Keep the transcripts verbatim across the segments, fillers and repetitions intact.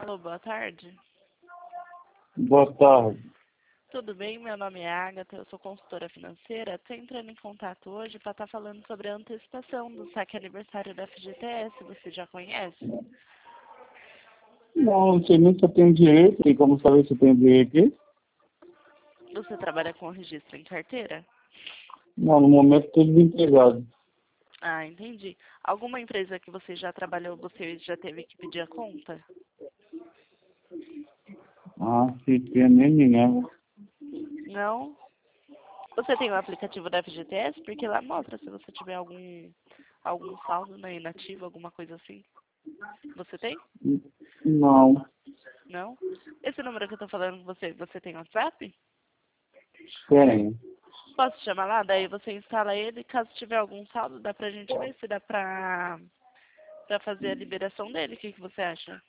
Alô, boa tarde. Boa tarde. Tudo bem? Meu nome é Agatha, eu sou consultora financeira. Estou entrando em contato hoje para estar falando sobre a antecipação do saque aniversário da F G T S. Você já conhece? Não, não sei nem se eu tenho direito. Tem como saber se eu tenho direito aqui? Você trabalha com registro em carteira? Não, no momento estou desempregado. Ah, entendi. Alguma empresa que você já trabalhou, você já teve que pedir a conta? Ah, se tem nem me lembro. Não? Você tem o aplicativo da F G T S? Porque lá mostra se você tiver algum, algum saldo na inativa, alguma coisa assim. Você tem? Não, Não? Esse número que eu tô falando com você, você tem WhatsApp? tenho. Posso te chamar lá? Daí você instala ele, caso tiver algum saldo, dá pra gente ver se dá pra, pra fazer a liberação dele. O que, que você acha?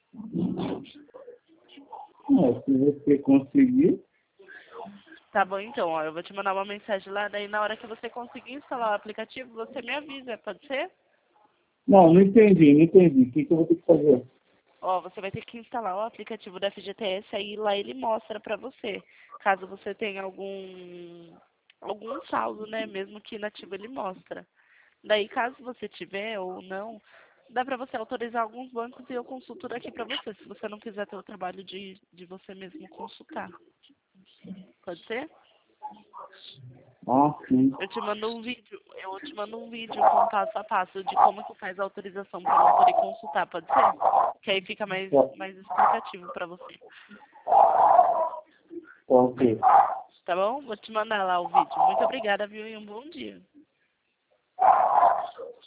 É, se você conseguir. Tá bom então, ó, eu vou te mandar uma mensagem lá, daí na hora que você conseguir instalar o aplicativo, você me avisa, pode ser? Não, não entendi, não entendi. O que, que eu vou ter que fazer? Ó, você vai ter que instalar o aplicativo da F G T S, aí lá ele mostra pra você. Caso você tenha algum algum saldo, né, mesmo que inativo ele mostra. Daí, caso você tiver ou não, dá pra você autorizar alguns bancos e eu consulto daqui pra você, se você não quiser ter o trabalho de, de você mesmo consultar. Pode ser? Ah, sim. Eu te mando um vídeo, eu te mando um vídeo com passo a passo de como que faz a autorização pra não poder consultar, pode ser? Que aí fica mais, Tá, mais explicativo pra você. tá ok. Tá bom? Vou te mandar lá o vídeo. Muito obrigada, viu? E um bom dia.